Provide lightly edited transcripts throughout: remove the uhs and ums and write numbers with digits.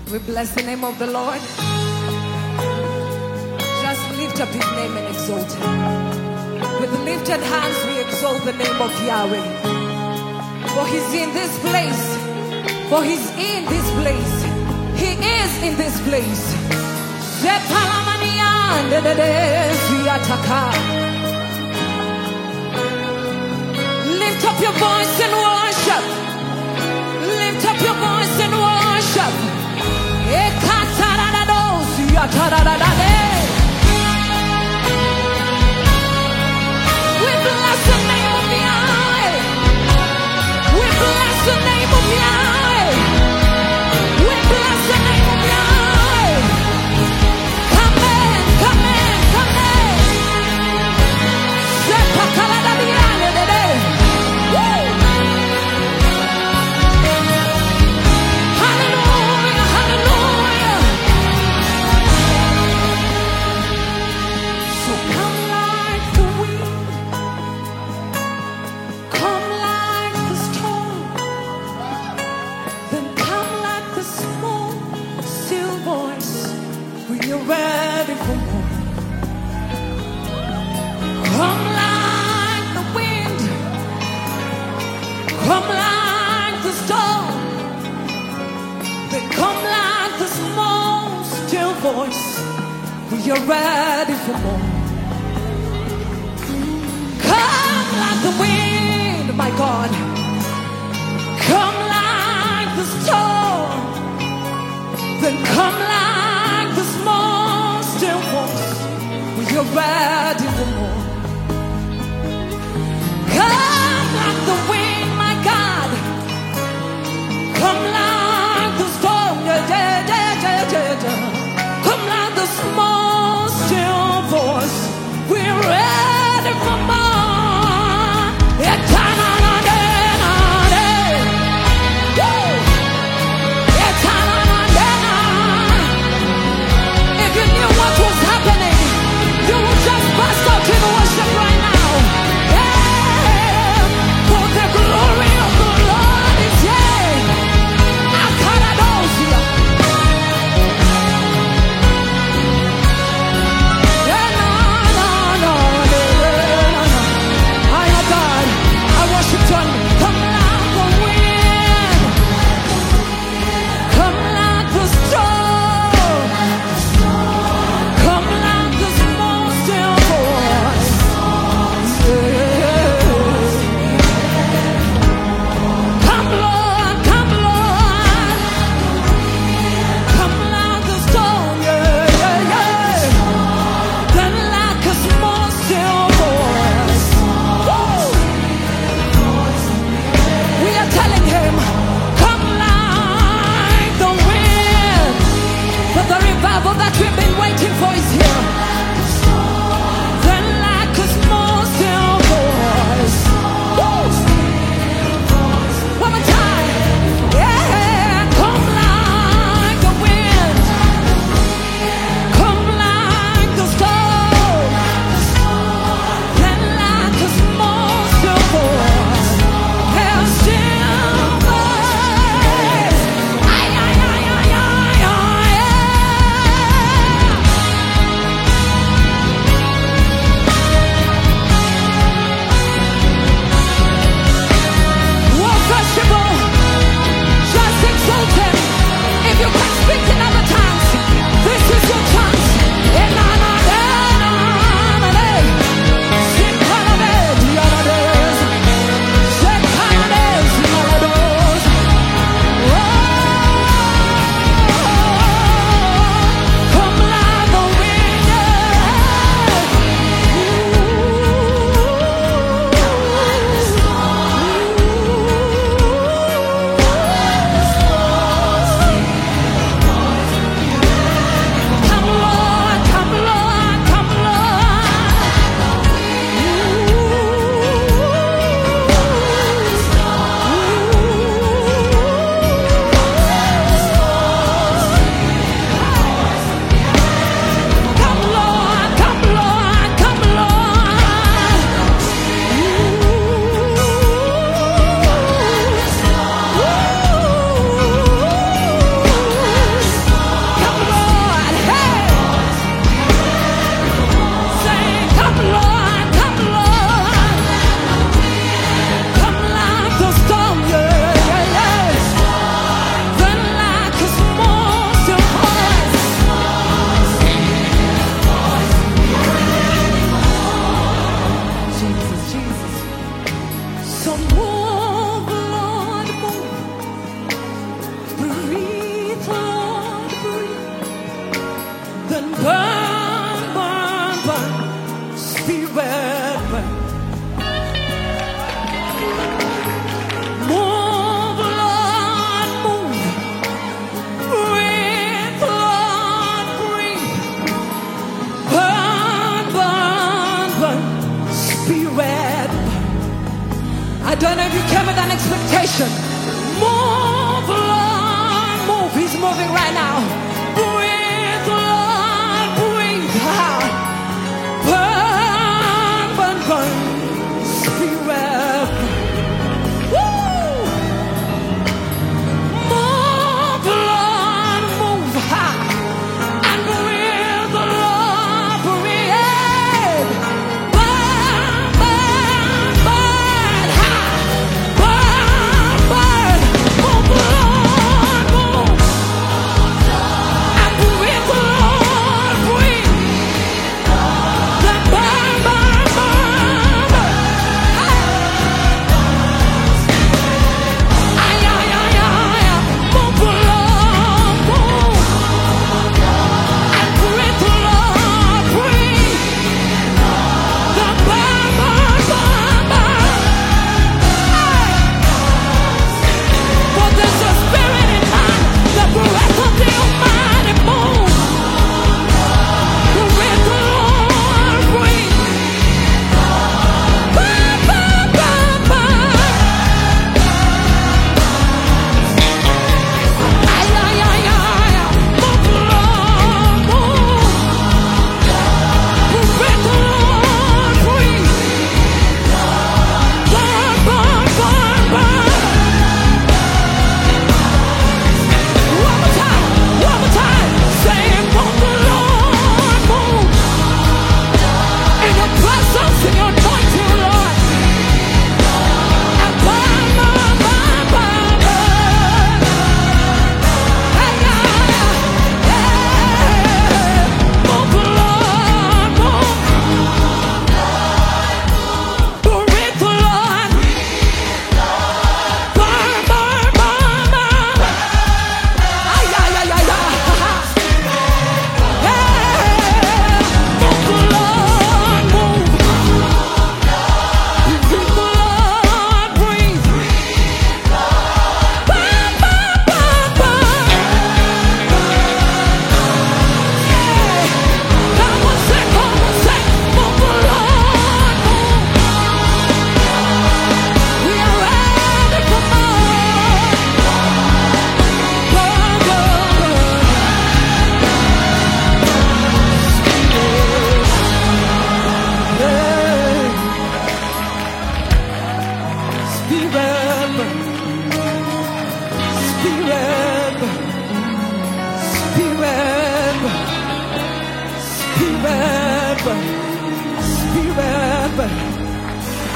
We bless the name of the Lord. Just lift up his name and exalt him. With lifted hands we exalt the name of Yahweh. For he's in this place. For he's in this place. He is in this place. Lift up your voice and worship. Lift up your voice and worship. We bless the name of Yahweh. We bless the name of Yahweh. We bless the name of Yahweh. Come in, come in, come in. Woo! Hallelujah, hallelujah. So come like the wind, come like the storm, then come like the small still voice when you're ready for more. Come like the wind, come like the storm, then come like the small still voice when you're ready for more. Come like the wind, my God. Come like the storm, then come like the small still voice when you're ready for more. Come like the wind, my God. Come like the storm, yeah, yeah, yeah, yeah, yeah, yeah. Come like the small still voice. We're ready for more. If you knew what was happening, you would just burst out in worship right now. Yeah. For the glory of the Lord is here.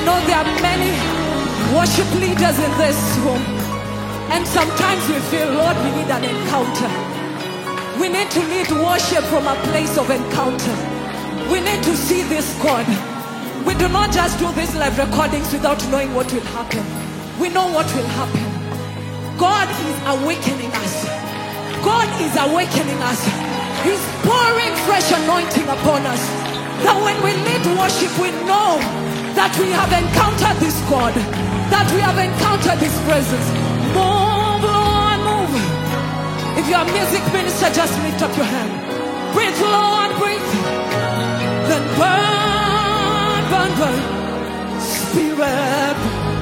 know there are many worship leaders in this room, and sometimes we feel, Lord, we need an encounter. We need to lead worship from a place of encounter. We need to see this God. We do not just do these live recordings without knowing what will happen. We know what will happen. God is awakening us. God is awakening us. He's pouring fresh anointing upon us. That when we lead worship, we know that we have encountered this God, that we have encountered His presence. Move, Lord, move. If you're a music minister, just lift up your hand. Breathe, Lord, breathe. Then burn, burn, burn. Spirit.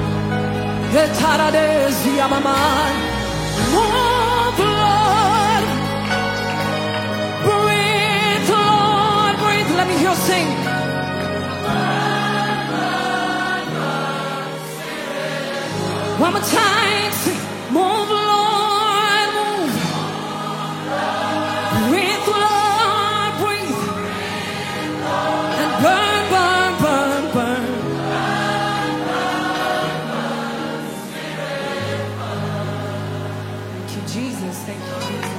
Move, Lord. Breathe, Lord, breathe. Let me hear you sing. One more time, sing. Move, Lord, move. Breathe, Lord, breathe. And burn, burn, burn, burn. Thank you, Jesus. Thank you, Jesus.